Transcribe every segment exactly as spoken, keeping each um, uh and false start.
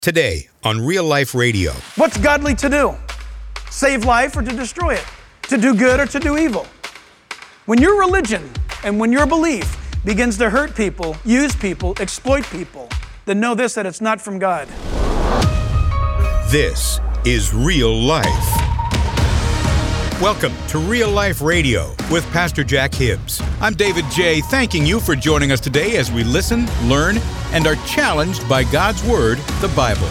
Today on Real Life Radio. What's godly to do? Save life or to destroy it? To do good or to do evil? When your religion and when your belief begins to hurt people, use people, exploit people, then know this, that it's not from God. This is Real Life. Welcome to Real Life Radio with Pastor Jack Hibbs. I'm David J., thanking you for joining us today as we listen, learn, and are challenged by God's Word, the Bible.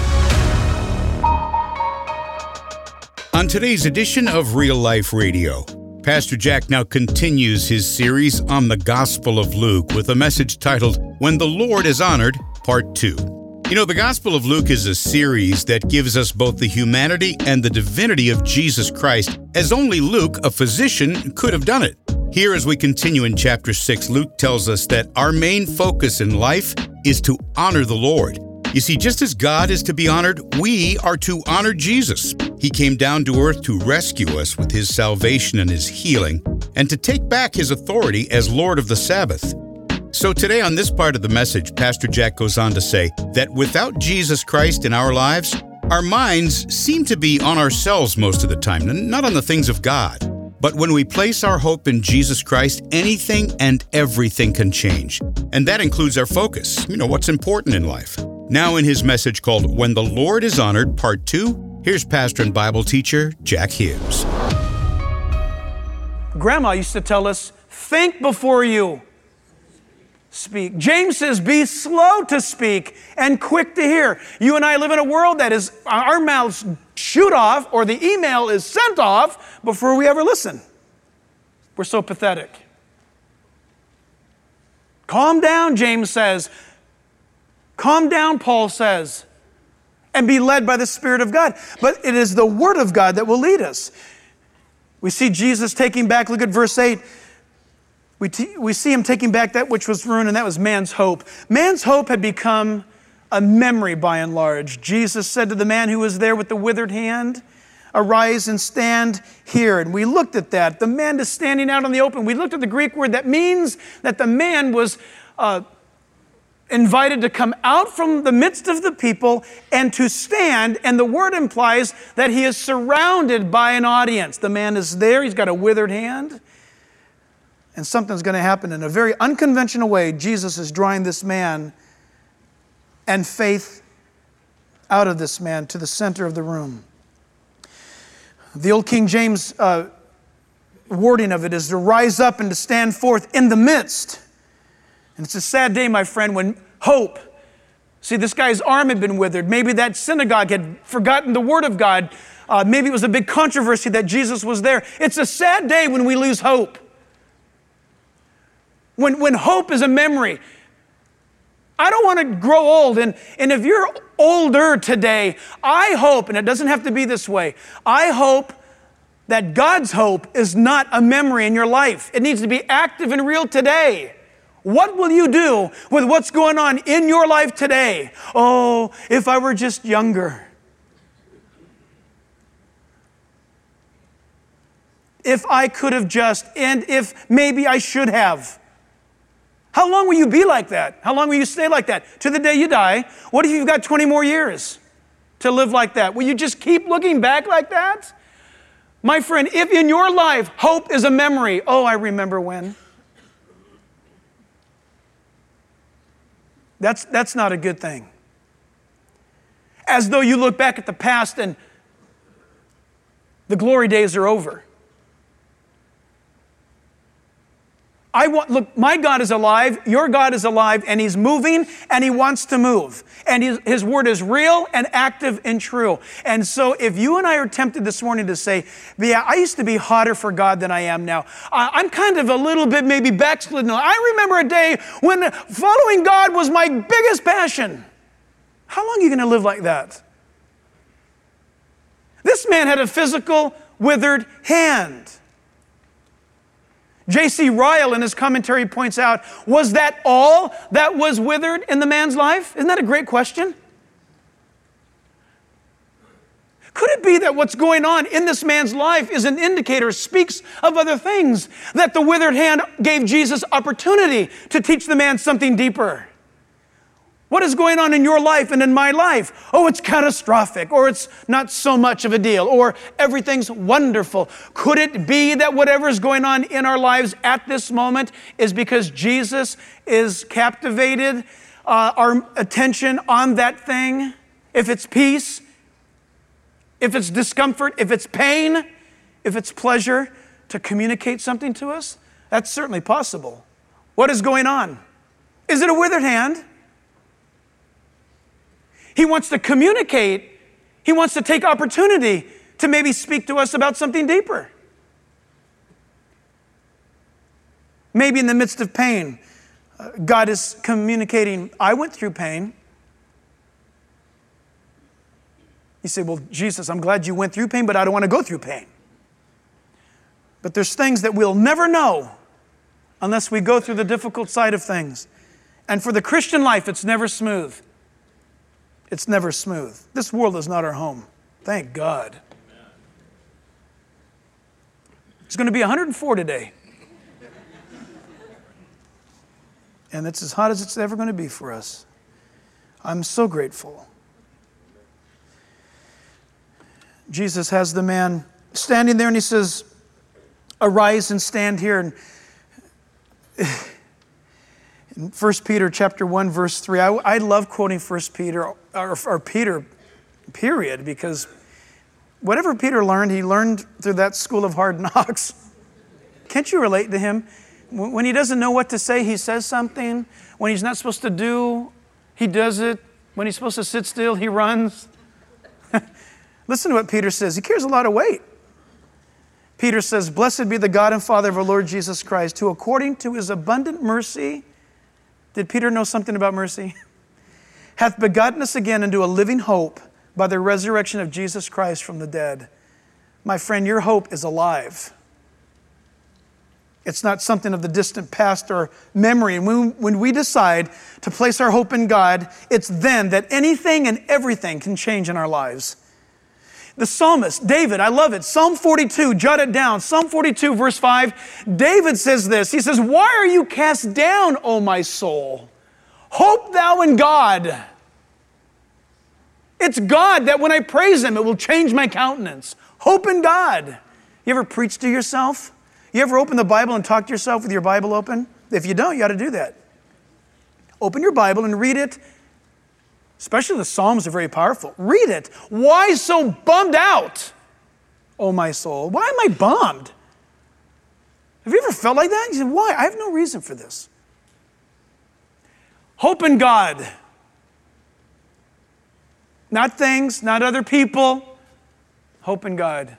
On today's edition of Real Life Radio, Pastor Jack now continues his series on the Gospel of Luke with a message titled, When the Lord is Honored, Part two. You know, the Gospel of Luke is a series that gives us both the humanity and the divinity of Jesus Christ, as only Luke, a physician, could have done it. Here, as we continue in chapter six, Luke tells us that our main focus in life is to honor the Lord. You see, just as God is to be honored, we are to honor Jesus. He came down to earth to rescue us with his salvation and his healing, and to take back his authority as Lord of the Sabbath. So today on this part of the message, Pastor Jack goes on to say that without Jesus Christ in our lives, our minds seem to be on ourselves most of the time, not on the things of God. But when we place our hope in Jesus Christ, anything and everything can change. And that includes our focus, you know, what's important in life. Now in his message called When the Lord is Honored, Part two, here's pastor and Bible teacher Jack Hibbs. Grandma used to tell us, think before you speak. James says, be slow to speak and quick to hear. You and I live in a world that is, our mouths shoot off or the email is sent off before we ever listen. We're so pathetic. Calm down, James says. Calm down, Paul says. And be led by the Spirit of God. But it is the Word of God that will lead us. We see Jesus taking back, look at verse eight. We, t- we see him taking back that which was ruined, and that was man's hope. Man's hope had become a memory by and large. Jesus said to the man who was there with the withered hand, arise and stand here. And we looked at that. The man is standing out in the open. We looked at the Greek word that means that the man was uh, invited to come out from the midst of the people and to stand. And the word implies that he is surrounded by an audience. The man is there. He's got a withered hand. And something's going to happen in a very unconventional way. Jesus is drawing this man and faith out of this man to the center of the room. The old King James uh, wording of it is to rise up and to stand forth in the midst. And it's a sad day, my friend, when hope. See, this guy's arm had been withered. Maybe that synagogue had forgotten the word of God. Uh, maybe it was a big controversy that Jesus was there. It's a sad day when we lose hope. When, when hope is a memory. I don't want to grow old. And, and if you're older today, I hope, and it doesn't have to be this way, I hope that God's hope is not a memory in your life. It needs to be active and real today. What will you do with what's going on in your life today? Oh, if I were just younger. If I could have just, and if maybe I should have. How long will you be like that? How long will you stay like that? To the day you die. What if you've got twenty more years to live like that? Will you just keep looking back like that? My friend, if in your life hope is a memory, oh, I remember when. That's, that's not a good thing. As though you look back at the past and the glory days are over. I want, look, my God is alive, your God is alive, and He's moving, and He wants to move. And His, His Word is real and active and true. And so if you and I are tempted this morning to say, yeah, I used to be hotter for God than I am now. I, I'm kind of a little bit maybe backslidden. I remember a day when following God was my biggest passion. How long are you going to live like that? This man had a physical, withered hand. J C Ryle in his commentary points out, was that all that was withered in the man's life? Isn't that a great question? Could it be that what's going on in this man's life is an indicator, speaks of other things, that the withered hand gave Jesus opportunity to teach the man something deeper? What is going on in your life and in my life? Oh, it's catastrophic, or it's not so much of a deal, or everything's wonderful. Could it be that whatever is going on in our lives at this moment is because Jesus is captivated uh, our attention on that thing? If it's peace, if it's discomfort, if it's pain, if it's pleasure, to communicate something to us, that's certainly possible. What is going on? Is it a withered hand? He wants to communicate. He wants to take opportunity to maybe speak to us about something deeper. Maybe in the midst of pain, uh, God is communicating, I went through pain. You say, well, Jesus, I'm glad you went through pain, but I don't want to go through pain. But there's things that we'll never know unless we go through the difficult side of things. And for the Christian life, it's never smooth. It's never smooth. This world is not our home. Thank God. It's going to be one hundred four today. And it's as hot as it's ever going to be for us. I'm so grateful. Jesus has the man standing there and he says, arise and stand here. And in First Peter chapter one, verse three, I, I love quoting First Peter, or, or Peter, period, because whatever Peter learned, he learned through that school of hard knocks. Can't you relate to him? When he doesn't know what to say, he says something. When he's not supposed to do, he does it. When he's supposed to sit still, he runs. Listen to what Peter says. He carries a lot of weight. Peter says, blessed be the God and Father of our Lord Jesus Christ, who according to his abundant mercy, did Peter know something about mercy? Hath begotten us again into a living hope by the resurrection of Jesus Christ from the dead. My friend, your hope is alive. It's not something of the distant past or memory. And when, when we decide to place our hope in God, it's then that anything and everything can change in our lives. The psalmist, David, I love it. Psalm forty-two, jot it down. Psalm forty-two, verse five, David says this. He says, why are you cast down, O my soul? Hope thou in God. It's God that when I praise him, it will change my countenance. Hope in God. You ever preach to yourself? You ever open the Bible and talk to yourself with your Bible open? If you don't, you ought to do that. Open your Bible and read it. Especially the Psalms are very powerful. Read it. Why so bummed out, oh my soul? Why am I bummed? Have you ever felt like that? You said, why? I have no reason for this. Hope in God. Not things, not other people. Hope in God.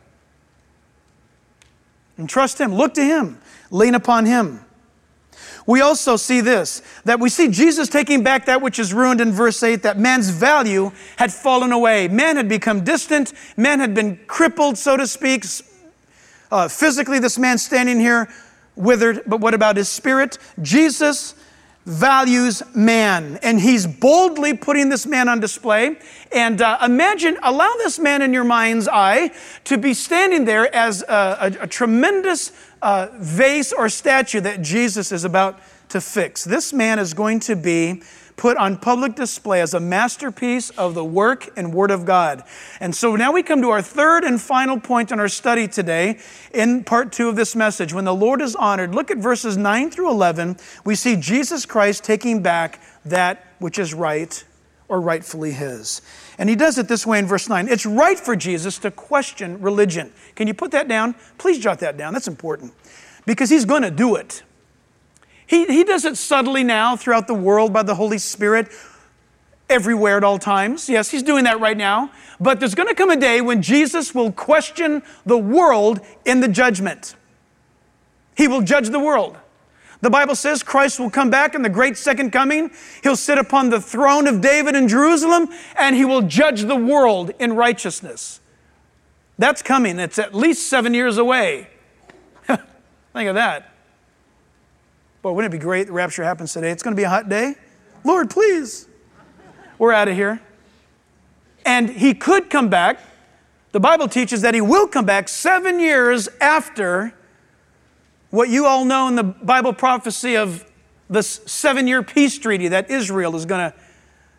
And trust him. Look to him. Lean upon him. We also see this, that we see Jesus taking back that which is ruined in verse eight, that man's value had fallen away. Man had become distant. Man had been crippled, so to speak. Uh, physically, this man standing here withered, but what about his spirit? Jesus values man, and he's boldly putting this man on display. And uh, imagine, allow this man in your mind's eye to be standing there as a, a, a tremendous uh, vase or statue that Jesus is about to fix. This man is going to be put on public display as a masterpiece of the work and Word of God. And so now we come to our third and final point in our study today in part two of this message. When the Lord is honored, look at verses nine through eleven. We see Jesus Christ taking back that which is right or rightfully his. And he does it this way in verse nine. It's right for Jesus to question religion. Can you put that down? Please jot that down. That's important. Because he's going to do it. He, he does it subtly now throughout the world by the Holy Spirit, everywhere at all times. Yes, he's doing that right now. But there's going to come a day when Jesus will question the world in the judgment. He will judge the world. The Bible says Christ will come back in the great second coming. He'll sit upon the throne of David in Jerusalem, and he will judge the world in righteousness. That's coming. It's at least seven years away. Think of that. Boy, wouldn't it be great the rapture happens today? It's going to be a hot day. Lord, please. We're out of here. And he could come back. The Bible teaches that he will come back seven years after what you all know in the Bible prophecy of this seven-year peace treaty that Israel is going to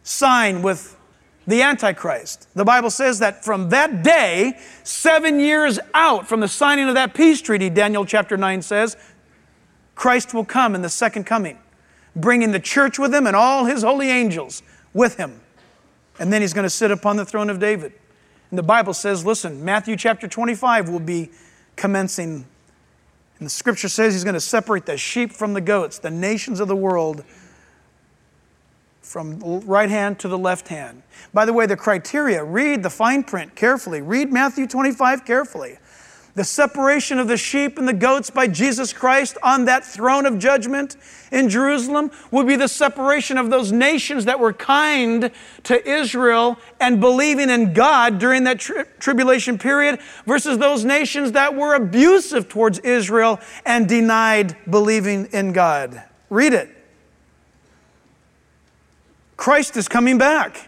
sign with the Antichrist. The Bible says that from that day, seven years out from the signing of that peace treaty, Daniel chapter nine says, Christ will come in the second coming, bringing the church with him and all his holy angels with him. And then he's going to sit upon the throne of David. And the Bible says, listen, Matthew chapter twenty-five will be commencing. And the scripture says he's going to separate the sheep from the goats, the nations of the world, from right hand to the left hand. By the way, the criteria, read the fine print carefully. Read Matthew twenty-five carefully. The separation of the sheep and the goats by Jesus Christ on that throne of judgment in Jerusalem will be the separation of those nations that were kind to Israel and believing in God during that tri- tribulation period versus those nations that were abusive towards Israel and denied believing in God. Read it. Christ is coming back.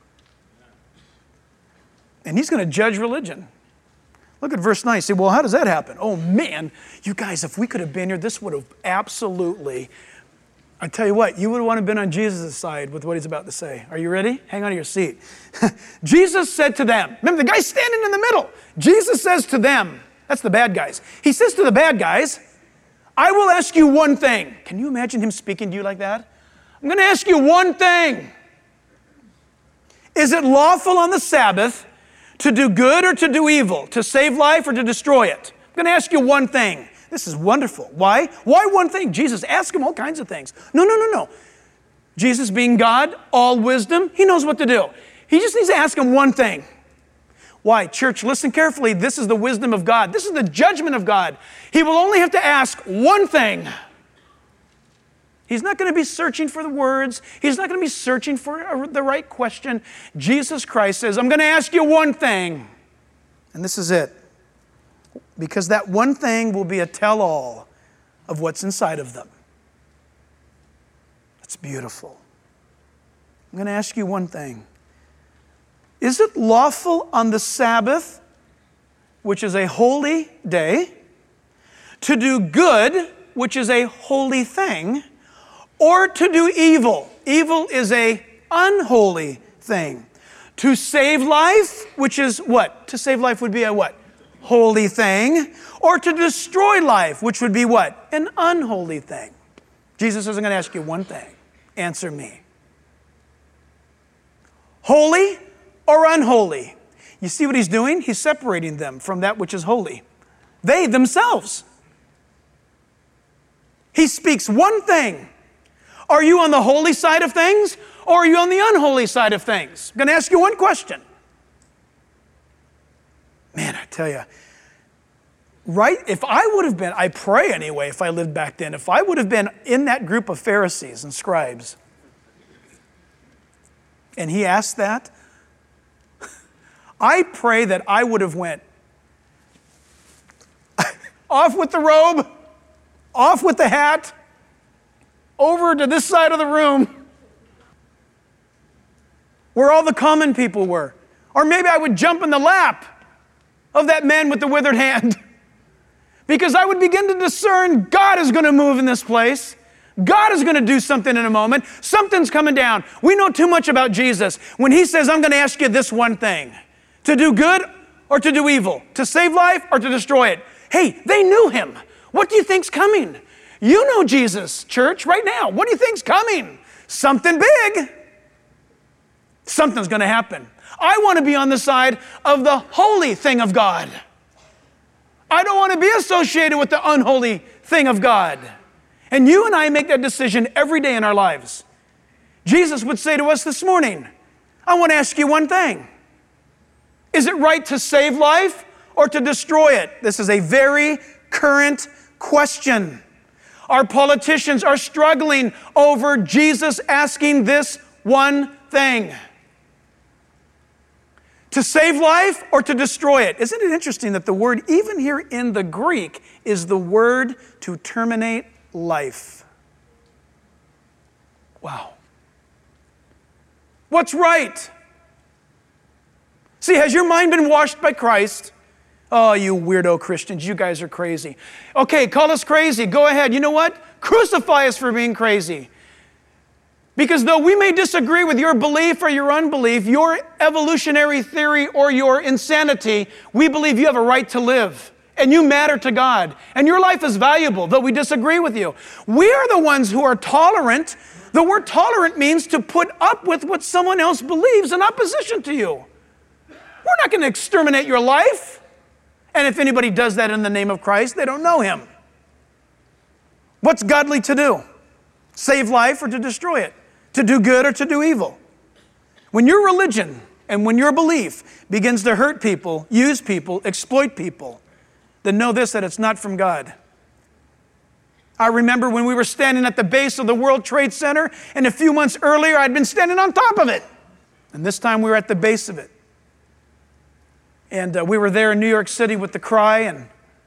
And he's going to judge religion. Look at verse nine. You say, well, how does that happen? Oh, man, you guys, if we could have been here, this would have absolutely, I tell you what, you would have wanted to have been on Jesus' side with what he's about to say. Are you ready? Hang on to your seat. Jesus said to them, remember the guy standing in the middle. Jesus says to them, that's the bad guys. He says to the bad guys, I will ask you one thing. Can you imagine him speaking to you like that? I'm going to ask you one thing. Is it lawful on the Sabbath to do good or to do evil, to save life or to destroy it? I'm going to ask you one thing. This is wonderful. Why? Why one thing? Jesus asked him all kinds of things. No, no, no, no. Jesus being God, all wisdom, he knows what to do. He just needs to ask him one thing. Why? Church, listen carefully. This is the wisdom of God. This is the judgment of God. He will only have to ask one thing. He's not going to be searching for the words. He's not going to be searching for the right question. Jesus Christ says, I'm going to ask you one thing. And this is it. Because that one thing will be a tell-all of what's inside of them. It's beautiful. I'm going to ask you one thing. Is it lawful on the Sabbath, which is a holy day, to do good, which is a holy thing, or to do evil? Evil is a unholy thing. To save life, which is what? To save life would be a what? Holy thing. Or to destroy life, which would be what? An unholy thing. Jesus says, I'm going to ask you one thing. Answer me. Holy or unholy? You see what he's doing? He's separating them from that which is holy. They themselves. He speaks one thing. Are you on the holy side of things, or are you on the unholy side of things? I'm going to ask you one question. Man, I tell you, right? If I would have been, I pray anyway, if I lived back then, if I would have been in that group of Pharisees and scribes, and he asked that, I pray that I would have went off with the robe, off with the hat, over to this side of the room where all the common people were. Or maybe I would jump in the lap of that man with the withered hand because I would begin to discern God is going to move in this place. God is going to do something in a moment. Something's coming down. We know too much about Jesus. When he says, I'm going to ask you this one thing, to do good or to do evil, to save life or to destroy it. Hey, they knew him. What do you think's coming? You know Jesus, church, right now. What do you think's coming? Something big. Something's going to happen. I want to be on the side of the holy thing of God. I don't want to be associated with the unholy thing of God. And you and I make that decision every day in our lives. Jesus would say to us this morning, I want to ask you one thing. Is it right to save life or to destroy it? This is a very current question. Our politicians are struggling over Jesus asking this one thing. To save life or to destroy it? Isn't it interesting that the word, even here in the Greek, is the word to terminate life? Wow. What's right? See, has your mind been washed by Christ? Oh, you weirdo Christians, you guys are crazy. Okay, call us crazy. Go ahead. You know what? Crucify us for being crazy. Because though we may disagree with your belief or your unbelief, your evolutionary theory or your insanity, we believe you have a right to live. And you matter to God. And your life is valuable, though we disagree with you. We are the ones who are tolerant. The word tolerant means to put up with what someone else believes in opposition to you. We're not going to exterminate your life. And if anybody does that in the name of Christ, they don't know Him. What's godly to do? Save life or to destroy it? To do good or to do evil? When your religion and when your belief begins to hurt people, use people, exploit people, then know this, that it's not from God. I remember when we were standing at the base of the World Trade Center, and a few months earlier I'd been standing on top of it. And this time we were at the base of it. And uh, we were there in New York City with the cry, and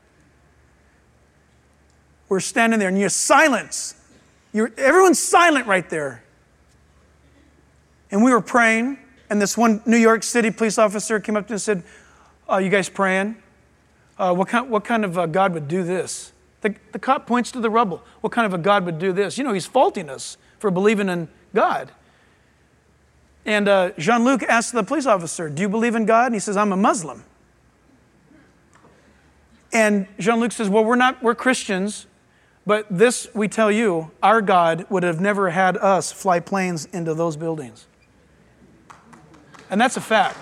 we're standing there, and you're silence. You're, everyone's silent right there. And we were praying, and this one New York City police officer came up to us and said, "Oh, you guys praying? Uh, what kind, what kind of a God would do this?" The, the cop points to the rubble. What kind of a God would do this? You know, he's faulting us for believing in God. And uh, Jean-Luc asked the police officer, "Do you believe in God?" And he says, "I'm a Muslim." And Jean-Luc says, "Well, we're not, we're Christians, but this we tell you, our God would have never had us fly planes into those buildings." And that's a fact.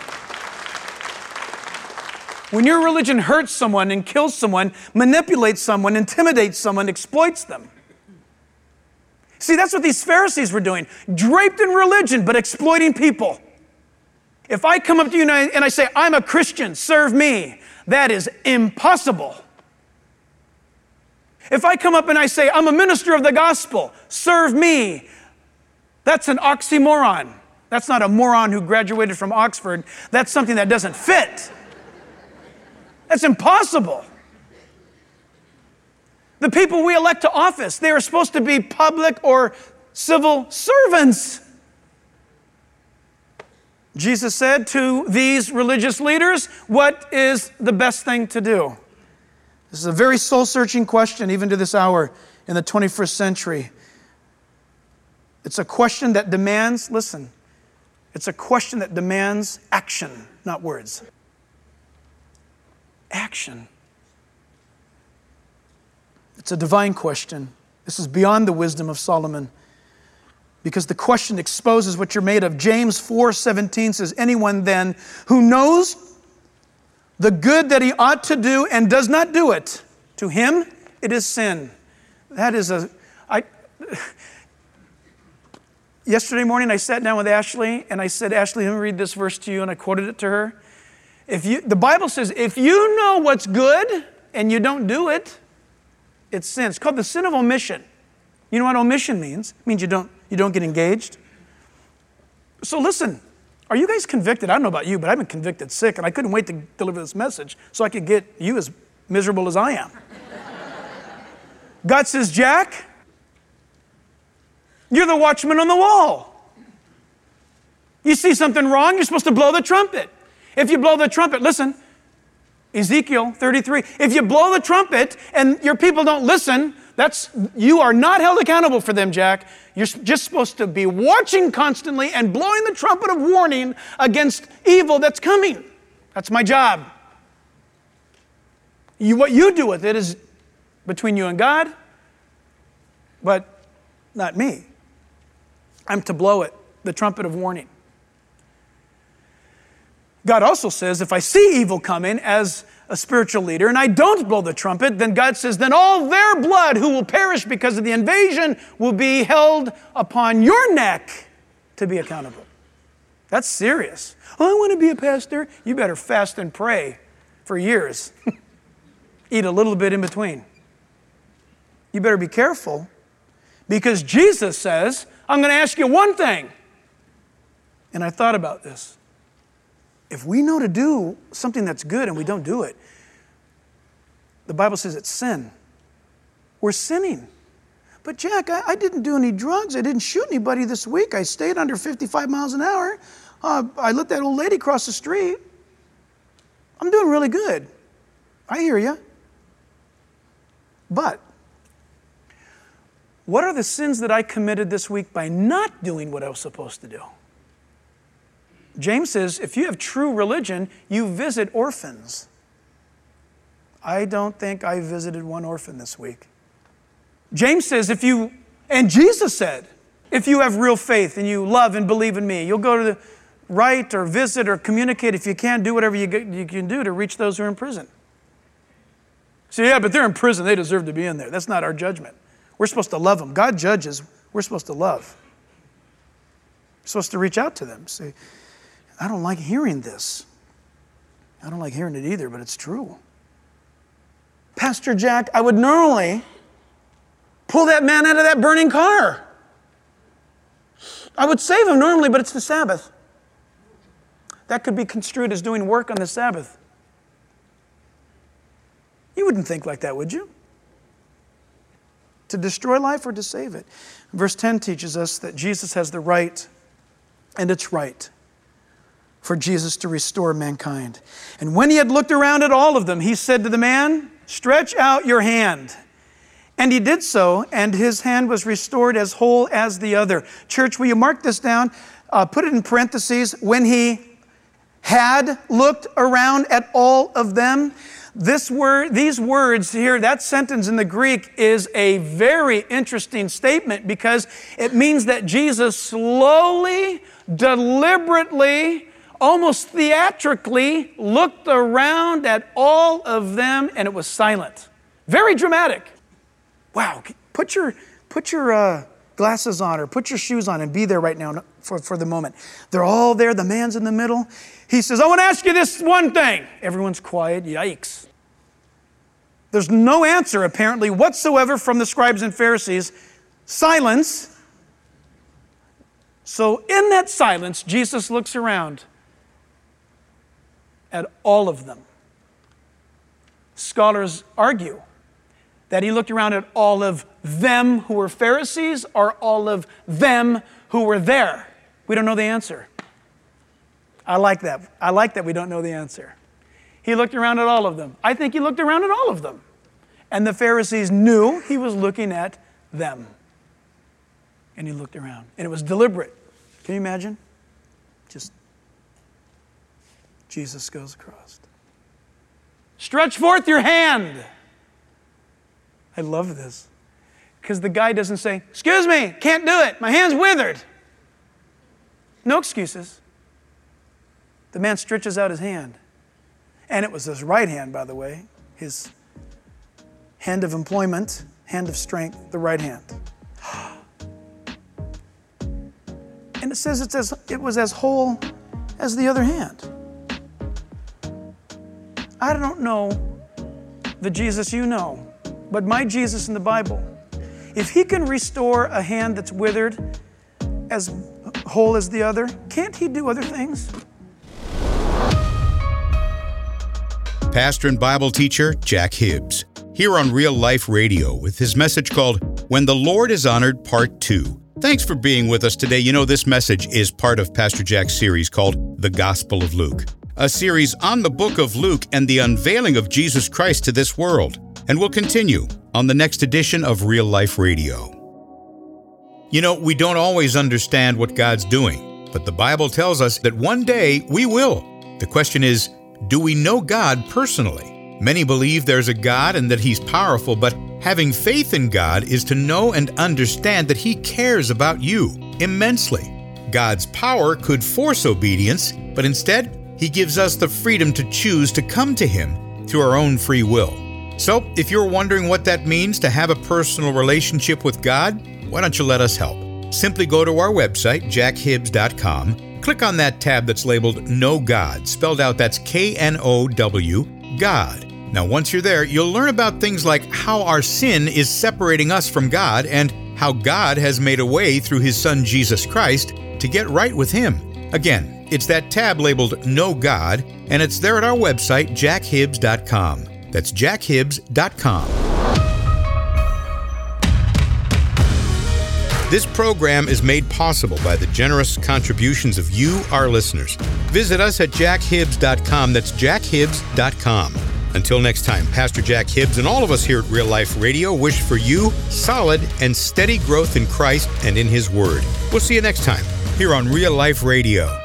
When your religion hurts someone and kills someone, manipulates someone, intimidates someone, exploits them. See, that's what these Pharisees were doing. Draped in religion, but exploiting people. If I come up to you and I, and I say, "I'm a Christian, serve me," that is impossible. If I come up and I say, "I'm a minister of the gospel, serve me," that's an oxymoron. That's not a moron who graduated from Oxford. That's something that doesn't fit. That's impossible. The people we elect to office, they are supposed to be public or civil servants. Jesus said to these religious leaders, what is the best thing to do? This is a very soul-searching question, even to this hour in the twenty-first century. It's a question that demands, listen, it's a question that demands action, not words. Action. It's a divine question. This is beyond the wisdom of Solomon, because the question exposes what you're made of. James four seventeen says, "Anyone then who knows the good that he ought to do and does not do it, to him it is sin." That is a... I, yesterday morning I sat down with Ashley and I said, "Ashley, let me read this verse to you," and I quoted it to her. If you, the Bible says, if you know what's good and you don't do it, it's sin. It's called the sin of omission. You know what omission means? It means you don't, you don't get engaged. So listen, are you guys convicted? I don't know about you, but I've been convicted sick, and I couldn't wait to deliver this message so I could get you as miserable as I am. God says, "Jack, you're the watchman on the wall. You see something wrong, you're supposed to blow the trumpet. If you blow the trumpet," listen, Ezekiel thirty-three, if you blow the trumpet and your people don't listen, that's, you are not held accountable for them, Jack. You're just supposed to be watching constantly and blowing the trumpet of warning against evil that's coming. That's my job. You, what you do with it is between you and God, but not me. I'm to blow it, the trumpet of warning. God also says, if I see evil coming as a spiritual leader and I don't blow the trumpet, then God says, then all their blood who will perish because of the invasion will be held upon your neck to be accountable. That's serious. Oh, I want to be a pastor. You better fast and pray for years. Eat a little bit in between. You better be careful, because Jesus says, I'm going to ask you one thing. And I thought about this. If we know to do something that's good and we don't do it, the Bible says it's sin. We're sinning. But Jack, I, I didn't do any drugs. I didn't shoot anybody this week. I stayed under fifty-five miles an hour. Uh, I let that old lady cross the street. I'm doing really good. I hear you. But what are the sins that I committed this week by not doing what I was supposed to do? James says, if you have true religion, you visit orphans. I don't think I visited one orphan this week. James says, if you, and Jesus said, if you have real faith and you love and believe in me, you'll go to the write or visit or communicate. If you can, do whatever you, you can do to reach those who are in prison. So yeah, but they're in prison. They deserve to be in there. That's not our judgment. We're supposed to love them. God judges. We're supposed to love. We're supposed to reach out to them. Say, I don't like hearing this. I don't like hearing it either, but it's true. Pastor Jack, I would normally pull that man out of that burning car. I would save him normally, but it's the Sabbath. That could be construed as doing work on the Sabbath. You wouldn't think like that, would you? To destroy life or to save it? Verse ten teaches us that Jesus has the right, and it's right, for Jesus to restore mankind. And when he had looked around at all of them, he said to the man, stretch out your hand. And he did so, and his hand was restored as whole as the other. Church, will you mark this down? Uh, put it in parentheses. When he had looked around at all of them. This word, these words here, that sentence in the Greek is a very interesting statement because it means that Jesus slowly, deliberately, almost theatrically looked around at all of them and it was silent. Very dramatic. Wow, put your, put your uh, glasses on or put your shoes on and be there right now for, for the moment. They're all there, the man's in the middle. He says, I want to ask you this one thing. Everyone's quiet, yikes. There's no answer apparently whatsoever from the scribes and Pharisees. Silence. So in that silence, Jesus looks around at all of them. Scholars argue that he looked around at all of them who were Pharisees or all of them who were there. We don't know the answer. I like that. I like that we don't know the answer. He looked around at all of them. I think he looked around at all of them. And the Pharisees knew he was looking at them. And he looked around. And it was deliberate. Can you imagine? Just, Jesus goes across. Stretch forth your hand. I love this. Because the guy doesn't say, excuse me, can't do it. My hand's withered. No excuses. The man stretches out his hand. And it was his right hand, by the way. His hand of employment, hand of strength, the right hand. And it says it's as, it was as whole as the other hand. I don't know the Jesus you know, but my Jesus in the Bible, if he can restore a hand that's withered as whole as the other, can't he do other things? Pastor and Bible teacher Jack Hibbs, here on Real Life Radio with his message called When the Lord is Honored, Part two. Thanks for being with us today. You know, this message is part of Pastor Jack's series called The Gospel of Luke, a series on the book of Luke and the unveiling of Jesus Christ to this world. And we'll continue on the next edition of Real Life Radio. You know, we don't always understand what God's doing, but the Bible tells us that one day we will. The question is, do we know God personally? Many believe there's a God and that He's powerful, but having faith in God is to know and understand that He cares about you immensely. God's power could force obedience, but instead, He gives us the freedom to choose to come to Him through our own free will. So, if you're wondering what that means to have a personal relationship with God, why don't you let us help? Simply go to our website, jack hibbs dot com. Click on that tab that's labeled Know God, spelled out that's K N O W, God. Now, once you're there, you'll learn about things like how our sin is separating us from God and how God has made a way through His Son Jesus Christ to get right with Him. Again, it's that tab labeled Know God, and it's there at our website, jack hibbs dot com. That's jack hibbs dot com. This program is made possible by the generous contributions of you, our listeners. Visit us at jack hibbs dot com. That's jack hibbs dot com. Until next time, Pastor Jack Hibbs and all of us here at Real Life Radio wish for you solid and steady growth in Christ and in His Word. We'll see you next time here on Real Life Radio.